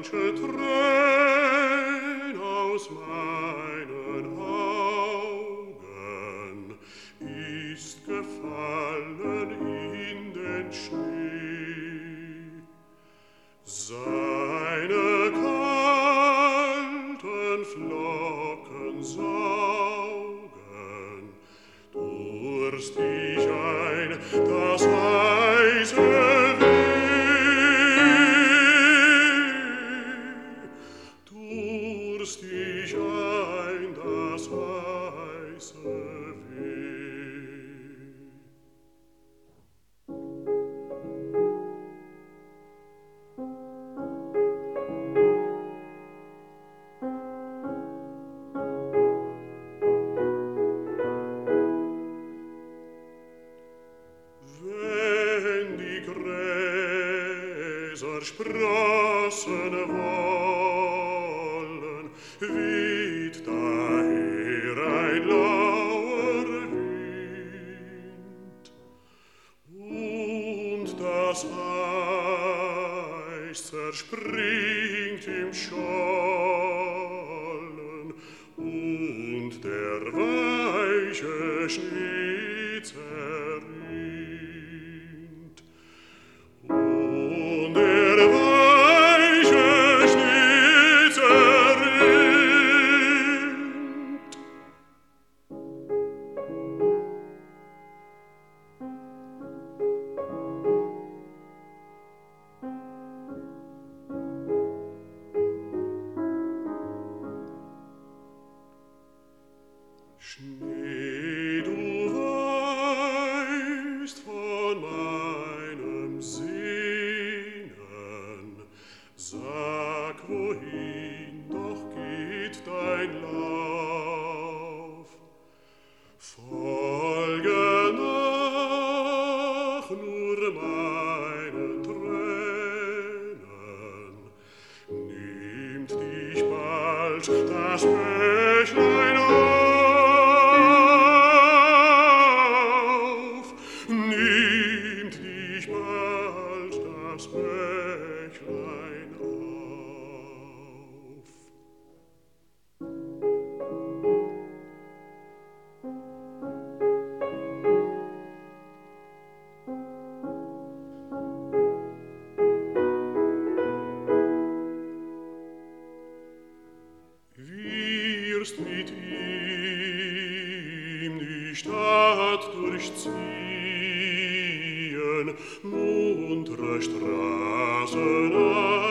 manche Träne aus meinen Augen ist gefallen in den Schnee. Seine kalten Flocken saugen durstig ein das weiße Weh, durstig ein das weiße Weh. Wenn die Gräser sprossen wollen, weht daher ein lauer Wind, und das Eis zerspringt im Schollen, und der weiche Schnee zerrinnt. Und der weiche Schnee zerrinnt. Schnee, du weißt von meinem Sehnen, sag, wohin doch geht dein Lauf. Folge nach nur meinen Tränen, nimmt dich bald das Bächlein auf, nimmt dich bald das Bächlein auf. Wirst mit ihm die Stadt durchziehen, muntere Straßen